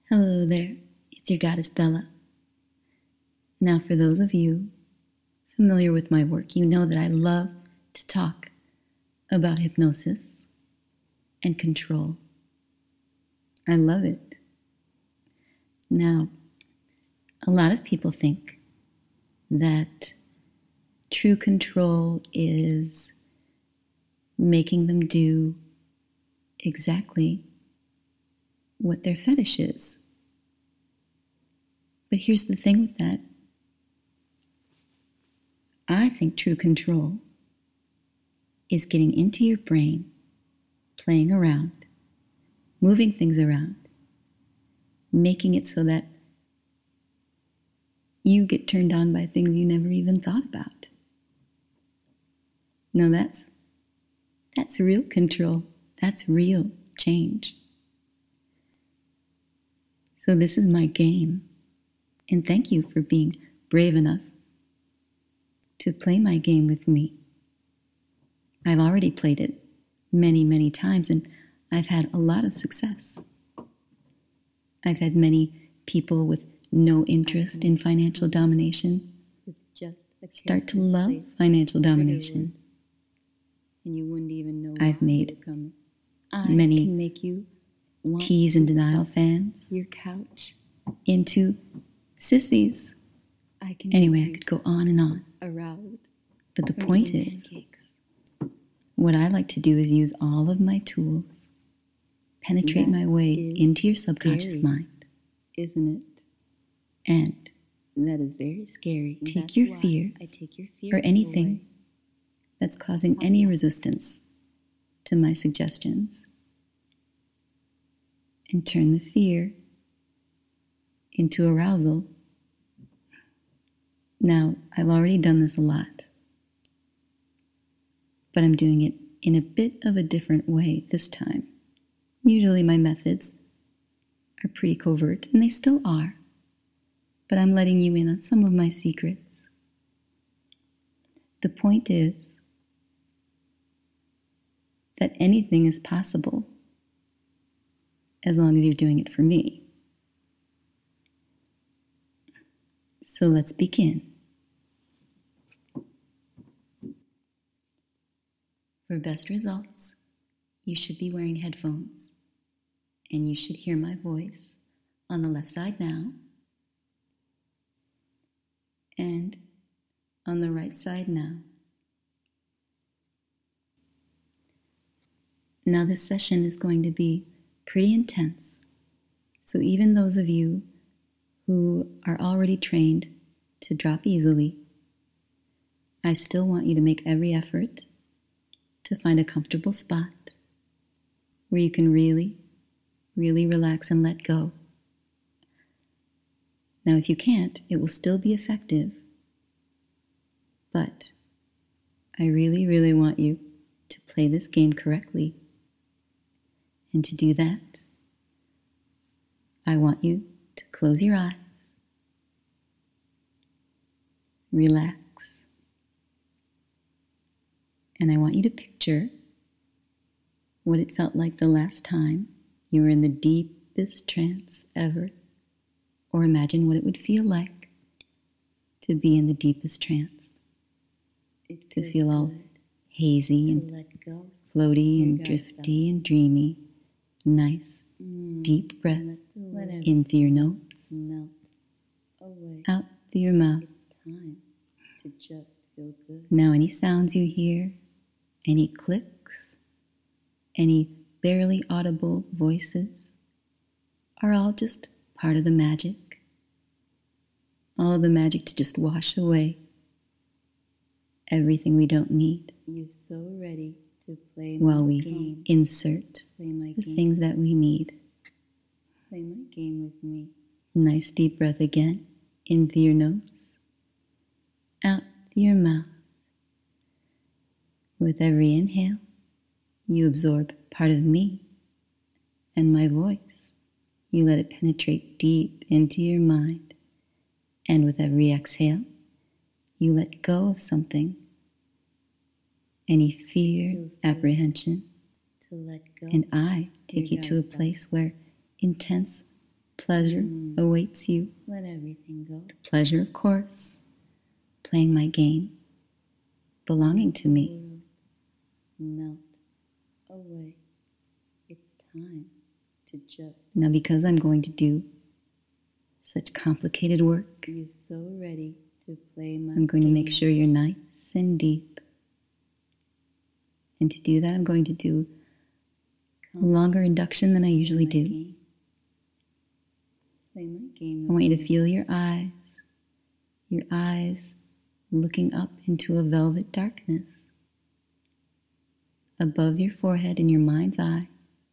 Hello there, it's your goddess Bella. Now, for those of you familiar with my work, you know that I love to talk about hypnosis and control. I love it. Now, a lot of people think that true control is making them do exactly what their fetish is. But here's the thing with that. I think true control is getting into your brain, playing around, moving things around, making it so that you get turned on by things you never even thought about. No, that's real control. That's real change. So this is my game, and thank you for being brave enough to play my game with me. I've already played it many, many times, and I've had a lot of success. I've had many people with no interest in financial domination start to love financial domination. And you wouldn't even know. I've made many tease and denial fans your couch into sissies. Anyway, I could go on and on. Aroused. But the point is, what I like to do is use all of my tools, penetrate my way into your subconscious mind. Isn't it? And that is very scary. Take your fears or anything that's causing any resistance to my suggestions and turn the fear into arousal. Now, I've already done this a lot, but I'm doing it in a bit of a different way this time. Usually my methods are pretty covert, and they still are, but I'm letting you in on some of my secrets. The point is that anything is possible as long as you're doing it for me. So let's begin. For best results, you should be wearing headphones, and you should hear my voice on the left side now, and on the right side now. Now this session is going to be pretty intense, so even those of you who are already trained to drop easily, I still want you to make every effort to find a comfortable spot where you can really, really relax and let go. Now, if you can't, it will still be effective, but I really, really want you to play this game correctly. And to do that, I want you to close your eyes, relax, and I want you to picture what it felt like the last time you were in the deepest trance ever, or imagine what it would feel like to be in the deepest trance, to feel all hazy and floaty and drifty and dreamy. Nice, deep breath in through your nose, out through your mouth. Time to just feel good. Now, any sounds you hear, any clicks, any barely audible voices are all just part of the magic. All of the magic to just wash away everything we don't need. You're so ready to play while my we game. Insert the things that we need. Play my game with me. Nice deep breath again, in through your nose, out through your mouth. With every inhale, you absorb part of me and my voice. You let it penetrate deep into your mind. And with every exhale, you let go of something, any fear, apprehension, to let go. and I take you to a place where intense pleasure awaits you. Let everything go. The pleasure, of course, playing my game, belonging to me. Melt away. It's time to just. Now, because I'm going to do such complicated work, You're so ready to play my I'm going to make game. sure you're nice and deep. And to do that, I'm going to do a longer induction than I usually Play my do. game. Play my game. I want you to feel your eyes looking up into a velvet darkness above your forehead in your mind's eye.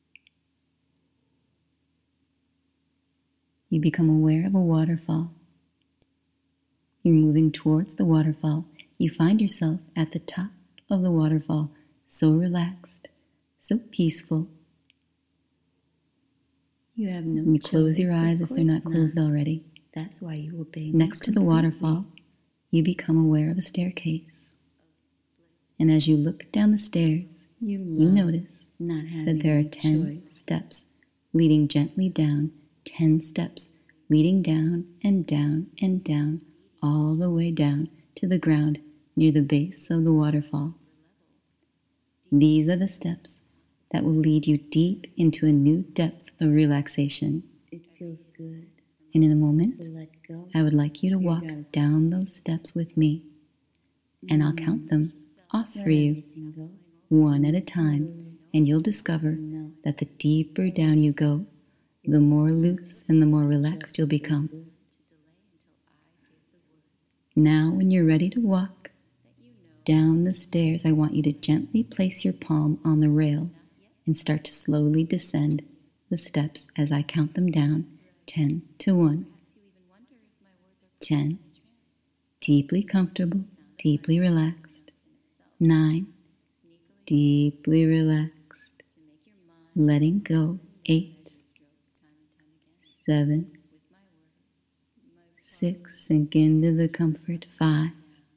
You become aware of a waterfall. You're moving towards the waterfall. You find yourself at the top of the waterfall, so relaxed, so peaceful. You have no You close your choice. eyes Of if they're not course closed already. That's why you obey me Next to the completely. waterfall, you become aware of a staircase. And as you look down the stairs, You you love notice not having that there are any 10 choice. steps leading gently down, 10 steps leading down and down and down, all the way down to the ground near the base of the waterfall. These are the steps that will lead you deep into a new depth of relaxation. It feels good And in a to moment, let go. I would like you to walk down those steps with me, and I'll count them off Let for you, everything go. one at a time, and you'll discover that the deeper down you go, the more loose and the more relaxed you'll become. Now, when you're ready to walk down the stairs, I want you to gently place your palm on the rail and start to slowly descend the steps as I count them down, 10 to 1. 10, deeply comfortable, deeply relaxed. 9, deeply relaxed, letting go. 8, 7, 6, sink into the comfort. 5,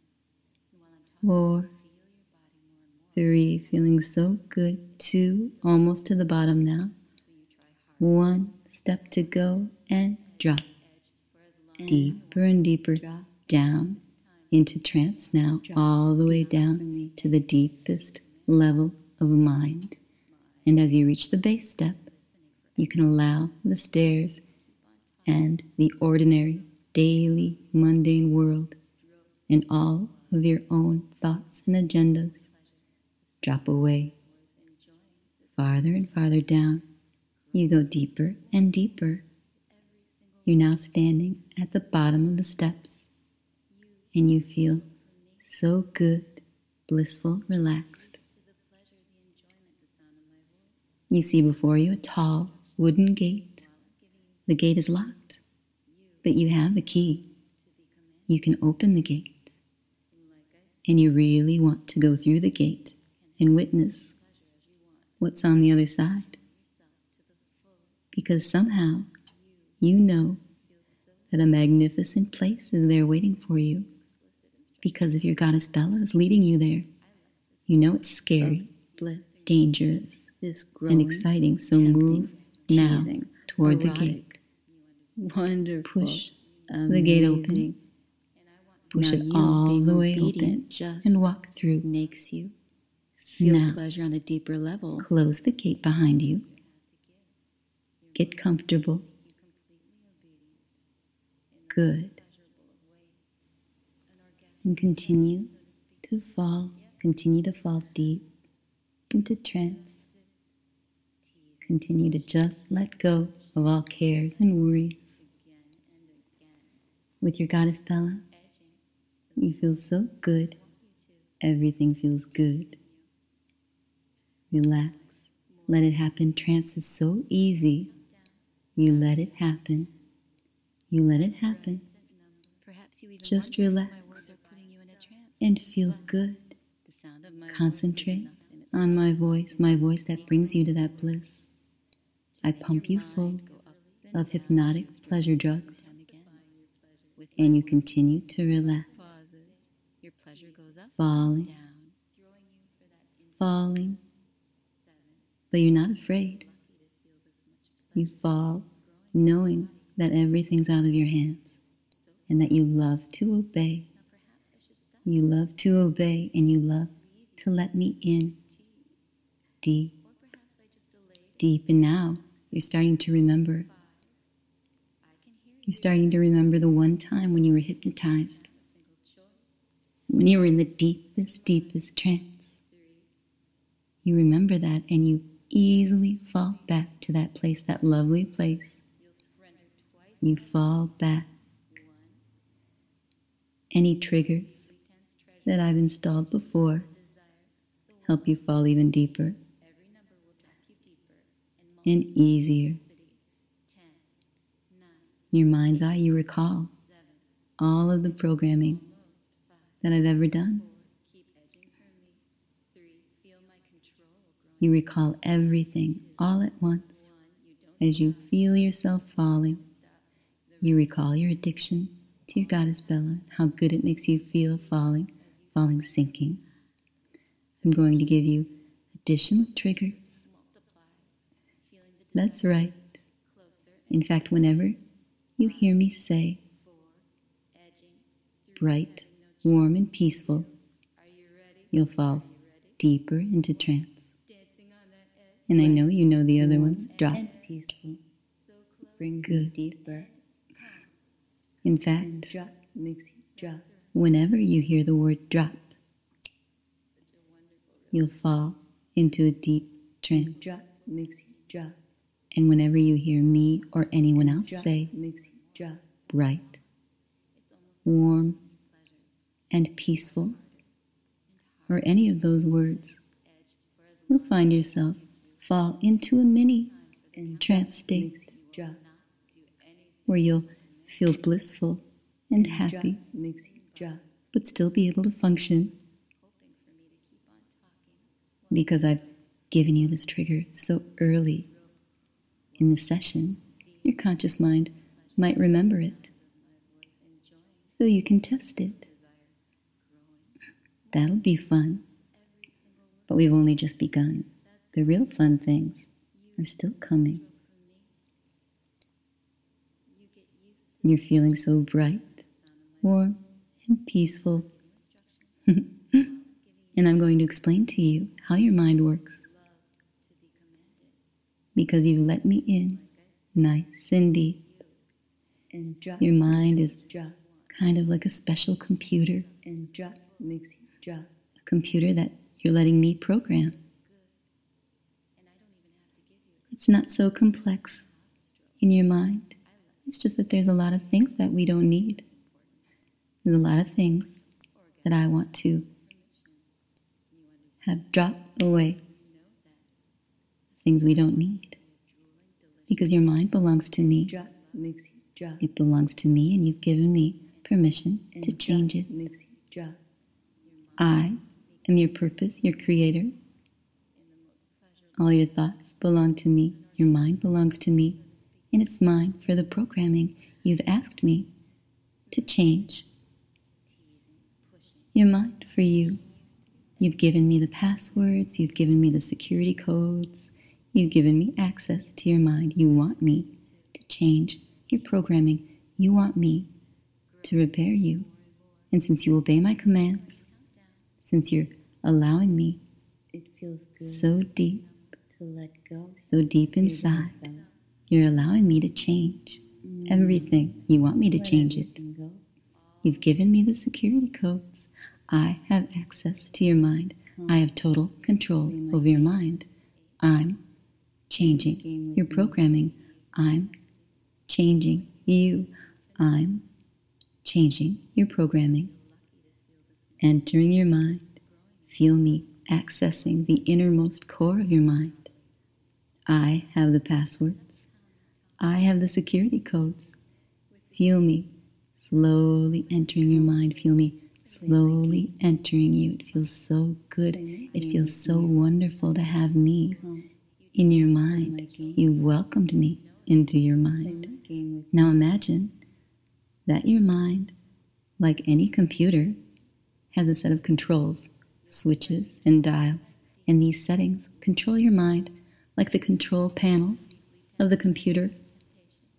4, 3, feeling so good. 2, almost to the bottom now. 1, step to go and drop. Deeper and deeper down into trance now, all the way down to the deepest level of mind. And as you reach the base step, you can allow the stairs and the ordinary, daily, mundane world and all of your own thoughts and agendas drop away. Farther and farther down, you go deeper and deeper. You're now standing at the bottom of the steps, and you feel so good, blissful, relaxed. You see before you a tall wooden gate. The gate is locked, but you have the key. You can open the gate, and you really want to go through the gate and witness what's on the other side, because somehow you know that a magnificent place is there waiting for you because of your goddess Bella is leading you there. You know it's scary, dangerous, This and growing, exciting, so tempting, move now teasing, toward the erotic, gate. Wonderful. Push the gate open. amazing. Push Now it you all being the way obedient open just and walk through. makes you feel Now, pleasure on a deeper level. close the gate behind you. Get comfortable. Good. And continue to fall deep into trance. Continue to just let go of all cares and worries. With your goddess Bella, you feel so good. Everything feels good. Relax. Let it happen. Trance is so easy. You let it happen. You let it happen. Just relax and feel good. Concentrate on my voice that brings you to that bliss. I pump you full of hypnotic pleasure drugs, and you continue to relax, falling, falling, but you're not afraid. You fall knowing that everything's out of your hands and that you love to obey. You love to obey and you love to let me in deep, deep. And now you're starting to remember. You're starting to remember the one time when you were hypnotized, when you were in the deepest, deepest trance. You remember that and you easily fall back to that place, that lovely place. You fall back. Any triggers that I've installed before help you fall even deeper and easier. In your mind's eye, you recall all of the programming that I've ever done. You recall everything all at once. As you feel yourself falling, you recall your addiction to your goddess Bella, how good it makes you feel falling, sinking. I'm going to give you additional triggers. That's right. In fact, whenever you hear me say bright, warm, and peaceful, you'll fall deeper into trance. And I know you know the other ones. Drop. And peaceful. Brings Good. you deeper. In fact, Drop makes you drop. whenever you hear the word drop, you'll fall into a deep trance. Drop makes you drop. And whenever you hear me or anyone else Drop say makes you drop. bright, warm, and peaceful, or any of those words, you'll find yourself fall into a mini And trance state makes you drop. where you'll feel blissful and Drop happy, makes you drop. but still be able to function because I've given you this trigger so early in the session. Your conscious mind might remember it, so you can test it. That'll be fun, but we've only just begun. The real fun things are still coming. You're feeling so bright, warm, and peaceful. And I'm going to explain to you how your mind works. Because you've let me in nice and deep. And drop Your mind is drop. kind of like a special computer, And drop makes you drop. a computer that you're letting me program. It's not so complex in your mind. It's just that there's a lot of things that we don't need. There's a lot of things that I want to have dropped away. Things we don't need. Because your mind belongs to me. Drop makes you drop. It belongs to me, and you've given me permission And to change it. drop makes you drop. I am your purpose, your creator. All your thoughts belong to me. Your mind belongs to me. And it's mine for the programming you've asked me to change. Your mind for you. You've given me the passwords. You've given me the security codes. You've given me access to your mind. You want me to change your programming. You want me to repair you. And since you obey my commands, since you're allowing me It feels good so deep to let go. inside, you're allowing me to change everything. You want me to change it. Go. You've given me the security codes. I have access to your mind. I have total control over your mind. I'm changing your programming. I'm changing you. I'm changing your programming. Entering your mind. Feel me accessing the innermost core of your mind. I have the passwords. I have the security codes. Feel me slowly entering your mind. Feel me slowly entering you. It feels so good. It feels so wonderful to have me in your mind. You welcomed me into your mind. Now imagine that your mind, like any computer, has a set of controls, switches, and dials. And these settings control your mind like the control panel of the computer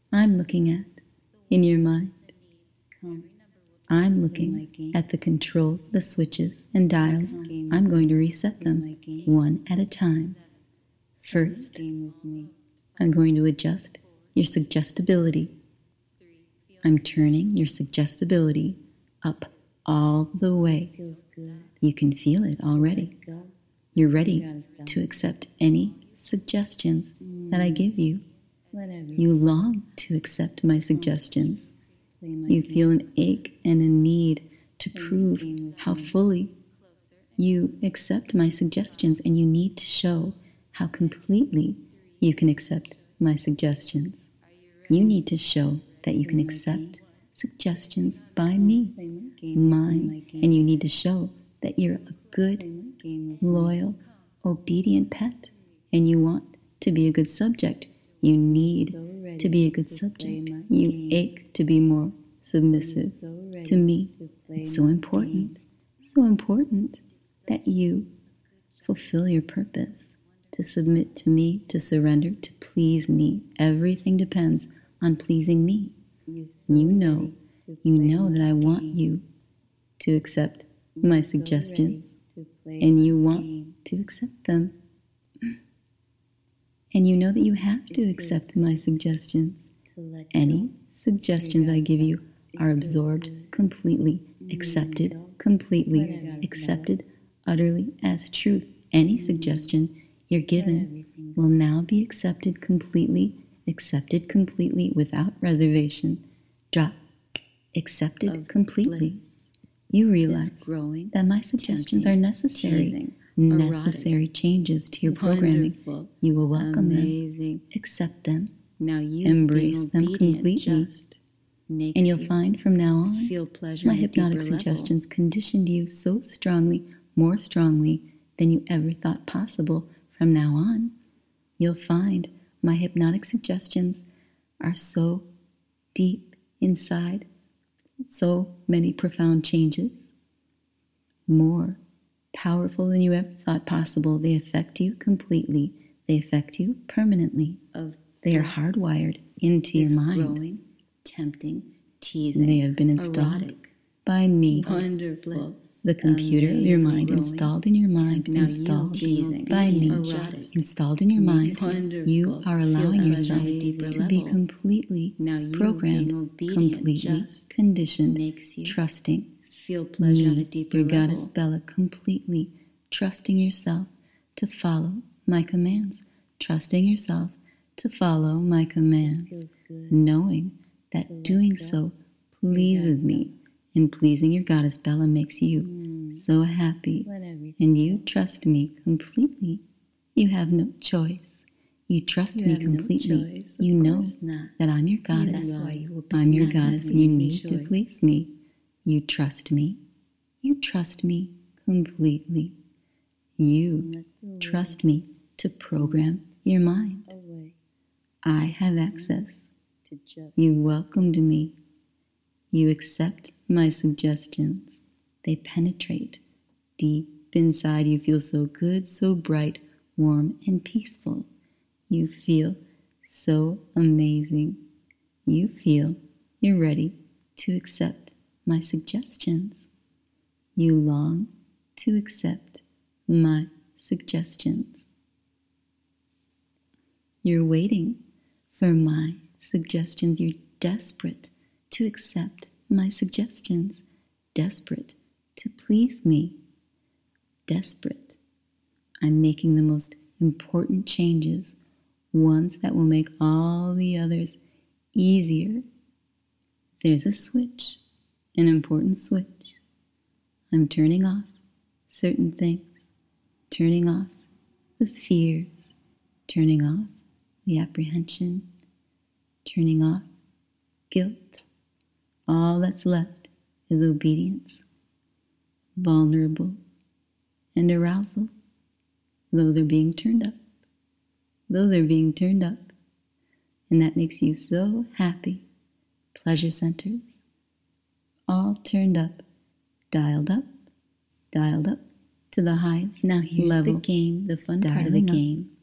I'm looking at in your mind. Come. I'm looking at the controls, the switches, and dials. I'm going to reset them one at a time. First, Game with me. I'm going to adjust your suggestibility. I'm turning your suggestibility up all the way. Feels good. You can feel it already. Let go. You're ready to accept any suggestions that I give you. Let everything You long to accept my suggestions. play my You game. feel an ache and a need to prove how fully you accept my suggestions, and you need to show how completely you can accept my suggestions. You need to show that you can accept suggestions by me, Play my game. mine, and you need to show that you're a good, Play my game with loyal, obedient pet, and you want to be a good subject. You need So ready to be a good to subject. play my You game. ache to be more submissive So ready to me. to play It's so my important, so important that you fulfill your purpose, to submit to me, to surrender, to please me. Everything depends on pleasing me. You're so You know, ready to you play know that my I want game. you to accept You're my so suggestions, ready to play and my you want game. to accept them. And you know that you have to accept my suggestions. To let Any go. suggestions I give you are absorbed completely, accepted completely, accepted utterly as truth. Any suggestion you're given everything will now be accepted completely without reservation. Drop. Accepted completely. You realize growing, that my suggestions are necessary. teasing, Necessary changes to your programming. wonderful, You will welcome them, amazing. accept them, Now you embrace being them obedient completely, just makes and you'll you find from now on feel pleasure my on a hypnotic deeper level. suggestions conditioned you so strongly, more strongly than you ever thought possible. From now on, you'll find my hypnotic suggestions are so deep inside, so many profound changes, more powerful than you ever thought possible. They affect you completely. They affect you permanently. Of They are hardwired into your it's mind. growing, tempting, teasing, They have been installed erotic, by me. wonderful, The computer of your amazing, mind, growing, installed in your mind, Now you installed teasing, by me, erotic, installed in your mind. wonderful, You are feel allowing pleasure yourself on a deeper to be level. completely Now you programmed, being obedient completely just conditioned, makes you trusting feel pleasure on a me, deeper your level. goddess Bella, completely trusting yourself to follow my commands, trusting yourself to follow my commands, Feels good. knowing that let doing go. so pleases me, and pleasing your goddess Bella makes you so happy, Let everything and you trust me completely. You have no choice. You trust You me have no completely. choice. Of you know course not. that I'm your goddess. That's why you will be I'm your not goddess, giving and you me need to choice. please me. You trust me. You trust me completely. You Let the trust me to program your mind. away I have access. to just You welcomed me. You accept my suggestions. They penetrate deep inside. You feel so good, so bright, warm, and peaceful. You feel so amazing. You feel you're ready to accept my suggestions. You long to accept my suggestions. You're waiting for my suggestions. You're desperate to accept my suggestions, desperate to please me, desperate. I'm making the most important changes, ones that will make all the others easier. There's a switch, an important switch. I'm turning off certain things, turning off the fears, turning off the apprehension, turning off guilt. All that's left is obedience, vulnerable, and arousal. Those are being turned up. Those are being turned up. And that makes you so happy. Pleasure centers, all turned up, dialed up to the highest Now here's level. the game, the fun part of the Dialing up. game.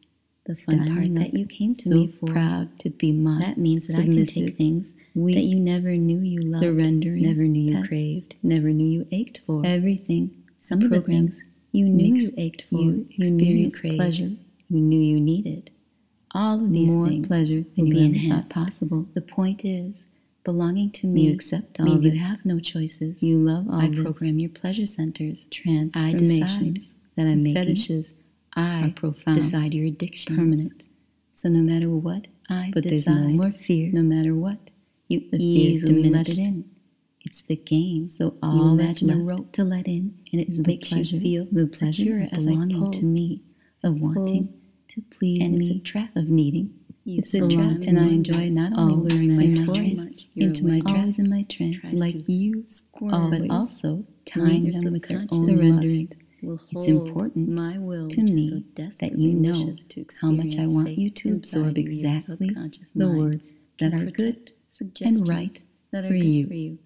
the fun part that you came to me for. Proud to be my That means that I can take things that you never knew you loved, surrendering, never knew you craved, never knew you ached for. Everything, some of the things you knew you ached for, you experienced pleasure, you knew you needed. All of these things pleasure than you ever thought possible. The point is, belonging to me, you accept all means you have no choices. You love all I program your pleasure centers, transformations that I'm making. Fetishes, I profound. Decide your addiction, permanent. So no matter what I but decide, there's no more fear. No matter what, you easily let it in. It's the game. So all you imagine a rope to let in, and it makes you feel the pleasure as belonging to me, of wanting to please and me, it's a trap of needing. It's a trap, and I enjoy not only luring my toys into my dress and my trend, like you, but also tying them with their own surrendering. It's important to me that you know how much I want you to absorb exactly the words that are good and right for you.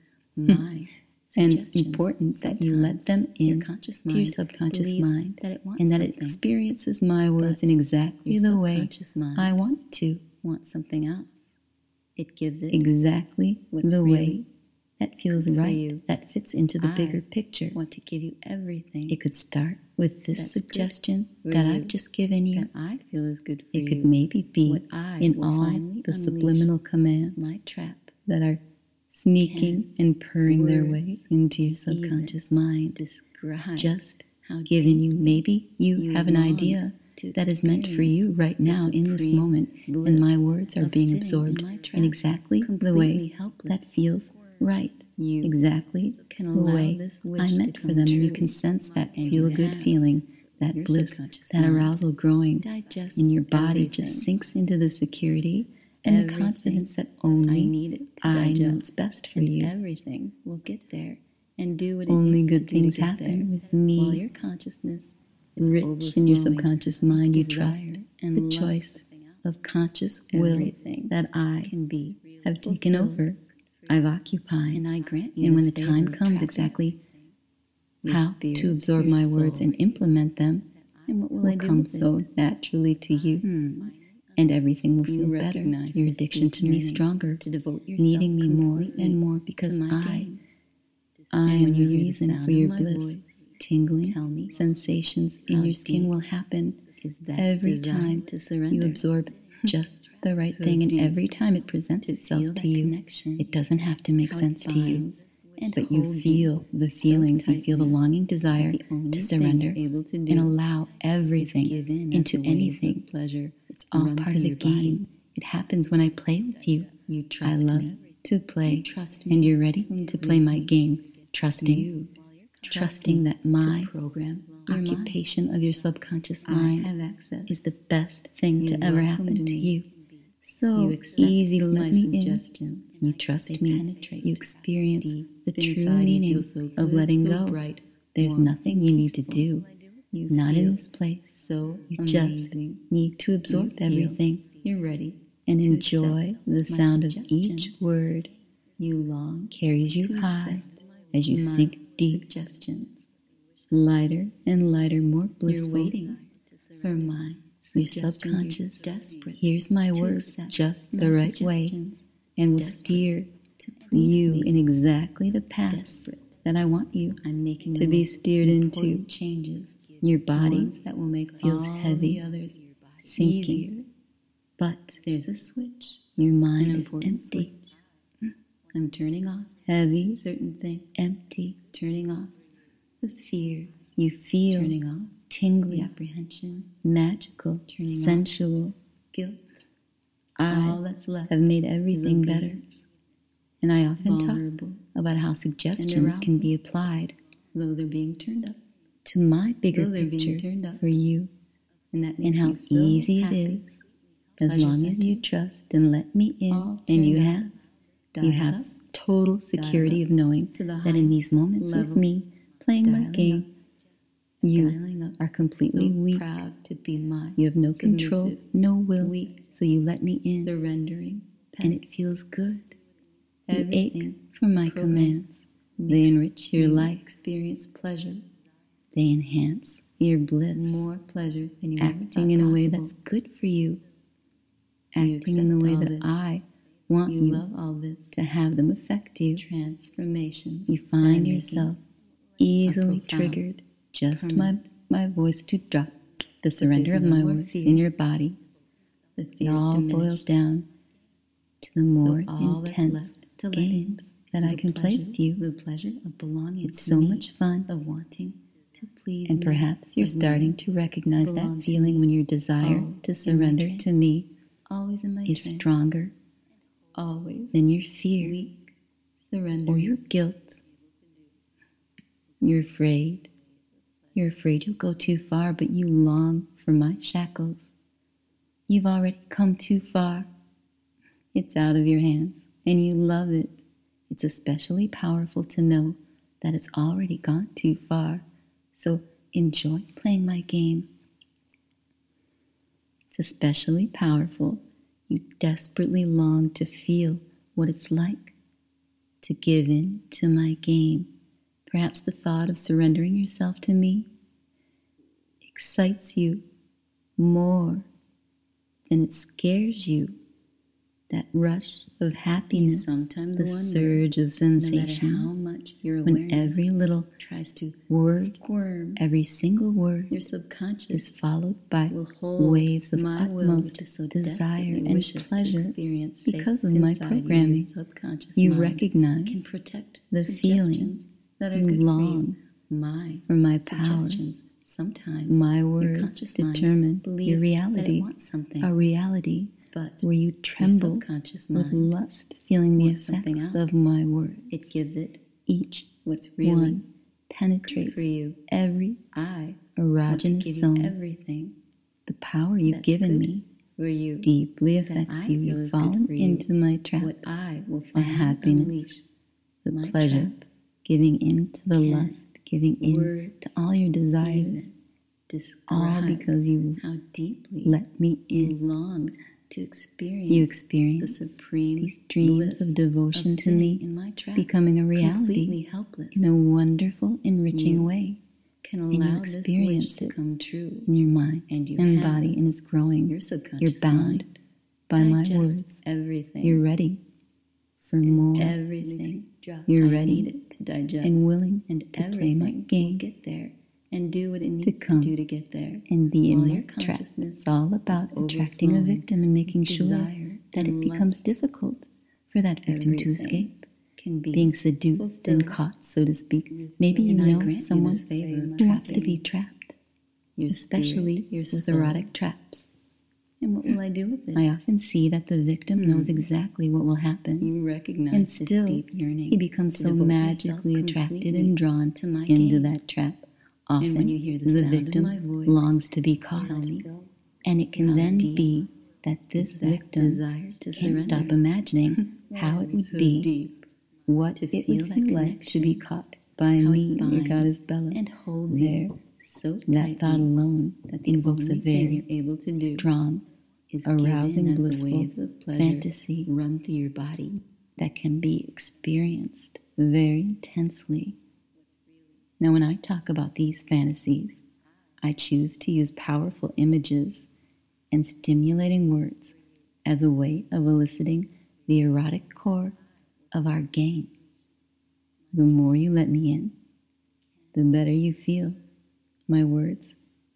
And it's important that you let them in to your subconscious mind and that it experiences my words in exactly the way I want to. Want something else. It gives it exactly the way that feels right, that fits into the bigger picture. Want to give you everything. It could start with this suggestion that I've just given you. That I feel is good for you. It could maybe be in all the subliminal commands, my trap, that are sneaking and purring their way into your subconscious mind. Just giving you, maybe you have an idea that is meant for you right now in this moment, and my words are being absorbed in exactly the way that feels right, exactly the way I meant for them, and you can sense that feel-good feeling, that bliss, that arousal growing, and your body just sinks into the security and the confidence that only I know what's best for you. Everything will get there and do what only good things happen with me. While your consciousness rich in your subconscious mind, you trust the choice of conscious will that I have taken over, I've occupied, and I grant you. And when the time comes, exactly how to absorb my words and implement them, and what will come so naturally to you, and everything will feel better. Your addiction to me stronger, to devote yourself needing me more and more because I am the reason for your bliss. Tingling sensations in your skin will happen every time you absorb just the right thing, and every time it presents itself to you. It doesn't have to make sense to you, but you feel the feelings, you feel the longing desire to surrender and allow everything into anything. It's all part of the game. It happens when I play with you. I love to play, and you're ready to play my game, trusting that my occupation of your subconscious mind is the best thing to ever happen to you. So easy to let me in. You trust me. You experience the true meaning of letting go. There's nothing you need to do. Not in this place. You just need to absorb everything. You're ready and enjoy the sound of each word. You long carries you high as you sink deep. Lighter and lighter, more blissful. You're waiting for my your subconscious. Here's my words just the right way, and will steer you in exactly the path that I want you to be steered into. Changes. Your body that will make feels heavy, sinking. But there's a switch. Your mind is empty. I'm turning off heavy, certain thing, empty, turning off the fears you feel, turning off tingling, apprehension, magical, turning sensual, off guilt. All that's left have made everything better. And I often talk about how suggestions can be applied. Those are being turned up to my bigger picture for you, and how easy it is, as long as you trust and let me in, and you have total security of knowing that in these moments with me playing my game, you are completely weak. Proud to be mine. You have no control, no will, so you let me in, surrendering, and it feels good. You ache for my commands. They enrich your life, experience pleasure. They enhance your bliss, more pleasure than you ever thought acting in a way possible. that's good for you, You acting in the accept way all that this. I want You you love all this. to have them affect you. Transformations. You that I'm find making yourself easily profound, triggered, just permanent, my voice to drop the surrender of there's no my more words fear. in your body. The It fear is all boils diminished. down to the more all that's intense left to let in games that is I the can play pleasure- with you. The pleasure of belonging It's to so me, much fun. of wanting to please And me, perhaps you're of starting letting to recognize belong that to feeling me. when your desire Oh, to in my surrender trance. to me always in my is trance, stronger always than your fear weak, surrender, or your guilt. You're afraid. You're afraid you'll go too far, but you long for my shackles. You've already come too far. It's out of your hands, and you love it. It's especially powerful to know that it's already gone too far. So enjoy playing my game. It's especially powerful. You desperately long to feel what it's like to give in to my game. Perhaps the thought of surrendering yourself to me excites you more than it scares you. That rush of happiness, sometimes the wonder, surge of no matter sensation, how much your when awareness every little tries to word, squirm, every single word your subconscious is followed by will hold waves of my will, utmost which is so desire desperately and wishes to pleasure experience because safe of my inside programming. your subconscious You mind recognize can protect the suggestions feeling. that are You good for you. long My for my power. suggestions. Sometimes My your words conscious mind determine believes your that it reality, wants something, a reality but where you your tremble subconscious with mind, lust, feeling the wants something effects else. of my words. it gives it Each what's really one good penetrates for you. every I want to erogenous give you zone. everything The power you've that's given good me for you. deeply that affects I you. feel You've is good fallen for you. into my trap. What I will The finally happiness, unleash. the my pleasure, trap giving in to the can lust, giving in words to all your desires, even all describe because you how deeply let me you in. longed to experience You the experience supreme these dreams bliss of devotion of to sitting me in my trap, becoming a completely reality helpless. in a wonderful, enriching You way can you allow this experience wish to it come true, in your mind and you and have body, and it's growing. your You're subconscious bound mind by my digests words. everything. You're ready for more. Everything You're I ready need it to digest, and willing and to play everything my will game get there and do what it needs to come do to get there. and be in While my your trap. consciousness It's all about is attracting a overflowing victim and making sure desire that it and becomes lust. difficult for that victim to Everything escape. can be Being seduced fulfilled. and caught, so to speak. Maybe you And I know grant you someone this favor of who wants to trapping be trapped, your especially spirit, your with soul. erotic traps. And what will I do with it? I often see that the victim knows exactly what will happen, You recognize and this still deep yearning he becomes to so devote magically yourself attracted completely and drawn to my into game. that trap. Often And when you hear the the sound of victim my voice, longs to be caught, tell me and it can how then deep be that this is that victim desire to can't surrender. stop imagining how it would So be, deep, what to it feel would that feel like to be connection, caught by how me, it your binds goddess Bella. and holds There, you so that tightly thought alone that the invokes a only thing very you're able to do strong, is arousing, give in as the blissful waves of pleasure fantasy run through your body. that can be experienced very intensely. Now, when I talk about these fantasies, I choose to use powerful images and stimulating words as a way of eliciting the erotic core of our game. The more you let me in, the better you feel. My words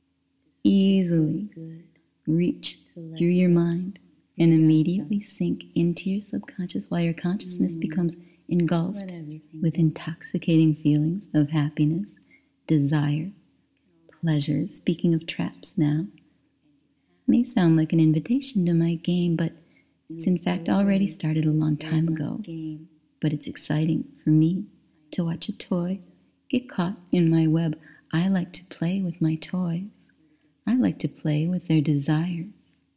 easily reach through your mind and immediately sink into your subconscious while your consciousness becomes engulfed with intoxicating feelings of happiness, desire, pleasure. Speaking of traps now, may sound like an invitation to my game, but it's in fact already started a long time ago. But it's exciting for me to watch a toy get caught in my web. I like to play with my toys. I like to play with their desires.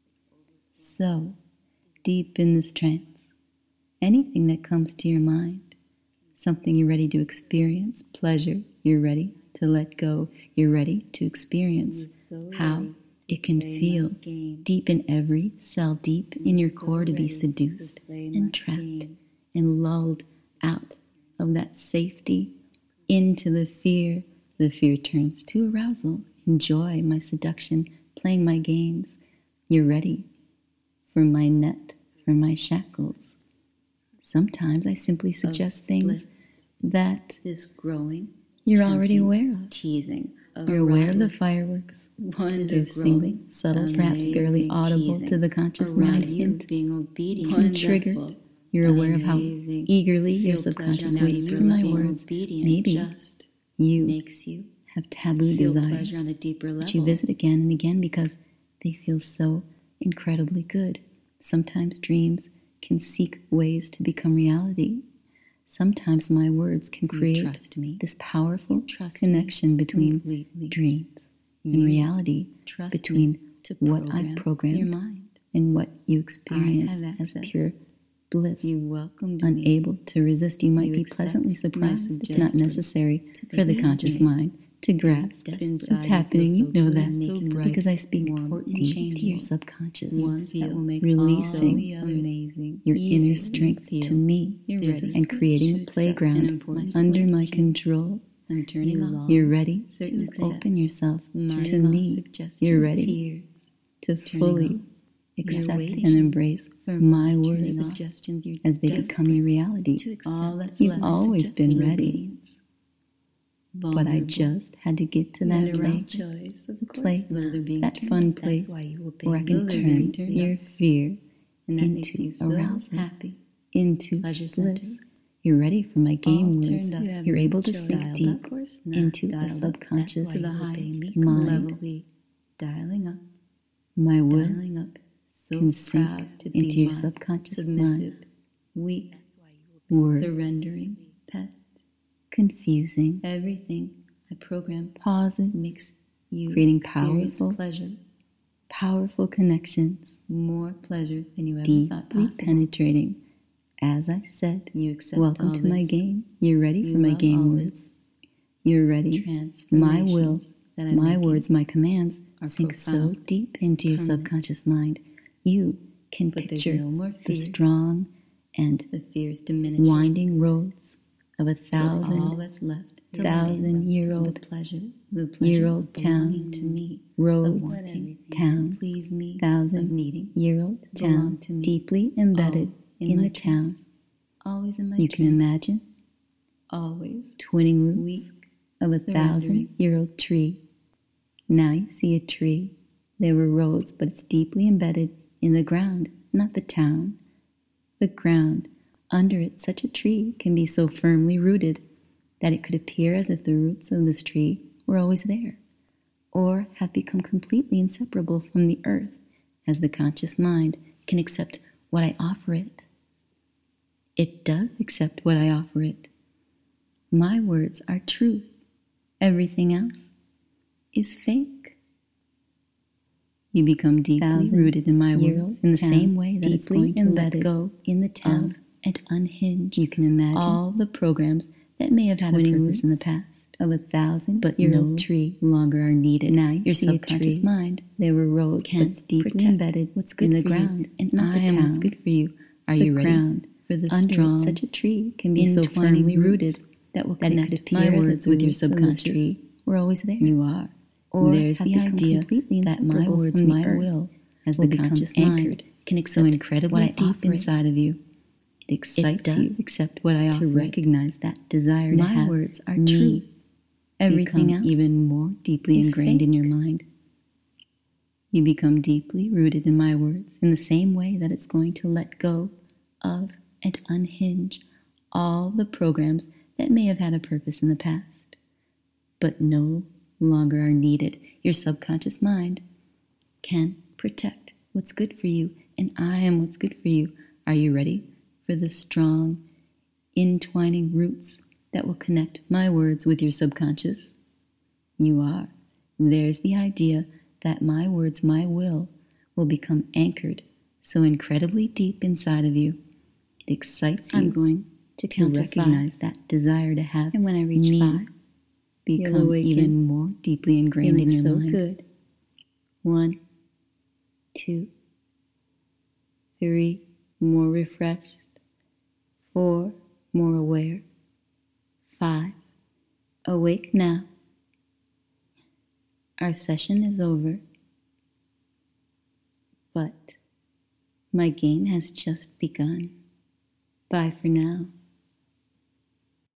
So, deep in this trance, anything that comes to your mind, something you're ready to experience, pleasure, you're ready to let go, you're ready to experience how it can feel deep in every cell, deep in your core to be seduced and trapped and lulled out of that safety into the fear. The fear turns to arousal enjoy my seduction, playing my games. You're ready for my net, for my shackles. Sometimes I simply suggest things bliss. that This growing, you're already tempting, aware of. teasing of You're aware of the arousal. fireworks. One There's is single, growing, subtle, perhaps barely amazing, audible teasing to the conscious around mind you, hint. being obedient, And triggered. wonderful, You're aware of how amazing. eagerly your Feel subconscious pleasure on a waits deeper for my level. words. Obedient Maybe just you makes you have taboo feel desires pleasure on a deeper level. that you visit again and again because they feel so incredibly good. Sometimes dreams can seek ways to become reality. Sometimes my words can You create trust me. this powerful trust connection me between completely. dreams and You reality, trust between me to what program I've programmed your mind. and what you have experience as access. pure bliss. You welcomed me. Unable to resist, you might You be accept pleasantly my surprised. It's not suggestions necessary to for the please conscious me. mind to grasp Deep what's inside, happening. you You feel know so that good, so bright, because I speak warm, and deep to changeable. your subconscious, Ones that will make releasing all the others amazing, your easier inner to strength feel. to me You're ready and creating to a accept playground an important under my switch. control. I'm turning off. You're ready certain to accept open yourself my to me. suggestions, You're ready fears, to turning fully off. accept waiting and embrace for my turning words off. Suggestions you're as they become your reality. to accept. All that's You've left always is been just ready, obedience. but I Vulnerable. just had to get to You that had a place, choice, of course. place, Those are being that turned fun up. place That's why you obey. where I can Those are being turn turned your up. fear And that makes into you so arousal, happy. into Pleasure bliss. centered. You're ready for my game All words. turned up. You have You're no able to choice. sink Dialed deep up, course, not into the dialed up. subconscious That's why you obey me. mind. Level we dialing up, My will dialing up. So can proud sink to be into your mine. subconscious Submissive, mind. weak, Words surrendering, pet. confusing, Everything I program pauses, makes you creating experience powerful, pleasure, powerful connections, more pleasure than you ever thought deeply possible. penetrating. As I said, You accept welcome all to this. my game. You're ready You for my love game all words. this. You're ready. My will, that I'm my making words, my commands are sink so profound, deep into your permanent. subconscious mind. You can But there's picture no more the fear. strong and The fears diminish. winding roads of a So all thousand that's left to thousand-year-old the pleasure of town, belonging to me, roads, of wanting towns, to please me, of thousand needing year old to belong town, to me. deeply embedded All in in my the town. dreams. Always in my You can dreams. imagine Always twinning roots weak, of a surrendering. 1,000-year-old tree. Now you see a tree. There were roads, but it's deeply embedded in the ground, not the town. The ground. Under it, such a tree can be so firmly rooted that it could appear as if the roots of this tree were always there, or have become completely inseparable from the earth, as the conscious mind can accept what I offer it. It does accept what I offer it. My words are truth. Everything else is fake. You become deeply rooted in my words in the same way that it's going to let go in the town and unhinge. You can imagine all the programs that may have had a purpose in the past of a 1,000-year-old tree longer are needed. Now your subconscious mind, there were roads, but it's deeply embedded what's good in the ground and not the town. What's good for you. Are you ready? Ground for the strong, such a tree can be so firmly rooted that will connect my words with your subconscious. We're always there. You are. Or there's the idea that my words, my will, as the conscious mind, can accept so incredibly deep inside of you. It excites you, accept what I offer, to recognize that desire to have. My words are true. Everything else even more deeply ingrained in your mind. You become deeply rooted in my words in the same way that it's going to let go of and unhinge all the programs that may have had a purpose in the past, but no longer are needed. Your subconscious mind can protect what's good for you, and I am what's good for you. Are you ready for the strong, entwining roots that will connect my words with your subconscious? You are. There's the idea that my words, my will become anchored so incredibly deep inside of you. It excites you. I'm going to count to recognize that desire to have. And when I reach 5, become even more deeply ingrained in your mind. Good. 1, 2, 3, more refreshed. 4, more aware. 5, awake now. Our session is over, but my game has just begun. Bye for now.